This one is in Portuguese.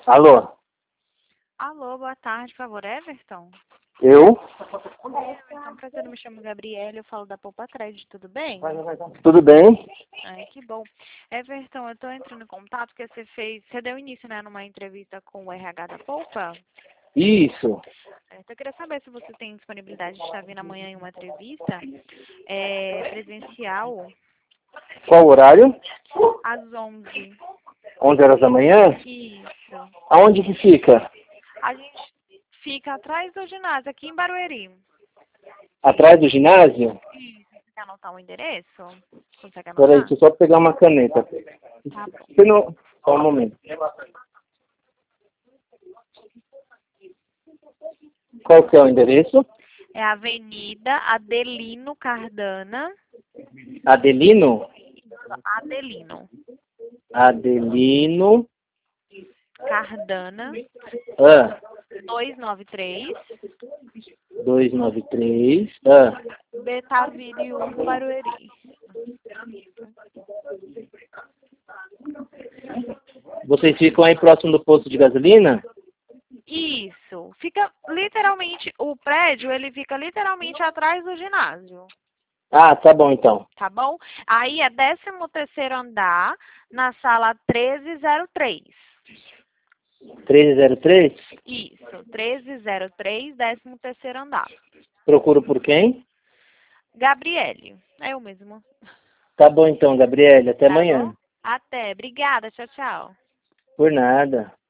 Alô? Alô, boa tarde, por favor, Everton? Eu? Everton, prazer, eu me chamo Gabriela, eu falo da Poupa Crédito, tudo bem? Tudo bem? Ai, que bom. Everton, eu tô entrando em contato porque você deu início, né, numa entrevista com o RH da Poupa. Isso. Eu queria saber se você tem disponibilidade de estar vindo amanhã em uma entrevista presencial Qual o horário? às 11. 11 horas da manhã? Isso. Aonde que fica? A gente fica atrás do ginásio, aqui em Barueri. Atrás do ginásio? Isso. Você quer anotar o endereço? Consegue Peraí, anotar? deixa eu só pegar uma caneta. Tá bom. Você não... Só um momento. Qual que é o endereço? É a Avenida Adelino Cardana. Adelino? Adelino Adelino... Cardana Ah, 293, 293. Ah, Betaville 1, Barueri. vocês ficam aí próximo do posto de gasolina? Isso. Fica literalmente, o prédio, ele fica literalmente atrás do ginásio. Ah, tá bom então. Tá bom? Aí é 13º andar, na sala 1303. 1303? Isso, 1303, 13º andar. Procuro por quem? Gabriele, é eu mesmo. Tá bom então, Gabriele. Até Tá bom? amanhã. Até. Obrigada. Tchau, tchau. Por nada.